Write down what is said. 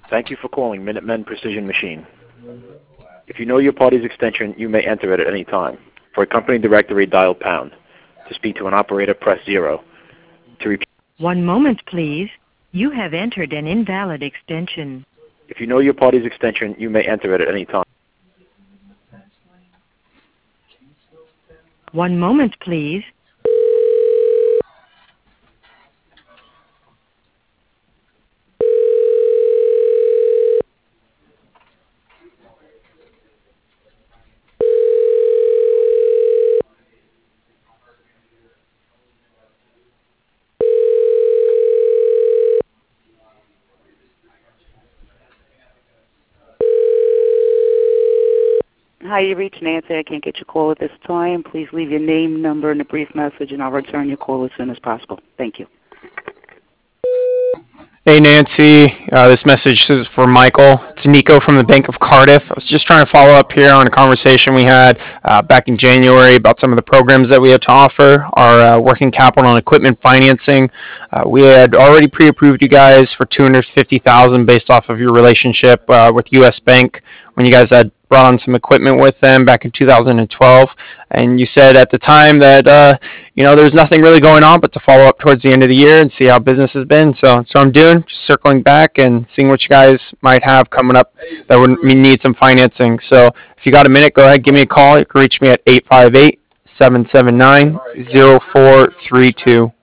Thank you for calling Minutemen Precision Machine. If you know your party's extension, you may enter it at any time. For a company directory, dial pound. To speak to an operator, press 0. To repeat. One moment, please. You have entered an invalid extension. If you know your party's extension, you may enter it at any time. One moment, please. Hi, you reached Nancy. I can't get your call at this time. Please leave your name, number, and a brief message, and I'll return your call as soon as possible. Thank you. Hey Nancy, this message is for Michael. It's Nico from the Bank of Cardiff. I was just trying to follow up here on a conversation we had back in January about some of the programs that we have to offer, our working capital and equipment financing. We had already pre-approved you guys for $250,000 based off of your relationship with U.S. Bank when you guys had brought on some equipment with them back in 2012, and you said at the time that there's nothing really going on but to follow up towards the end of the year and see how business has been. So I'm doing, just circling back and seeing what you guys might have coming up that would need some financing. So if you got a minute, go ahead, give me a call. You can reach me at 858-779-0432.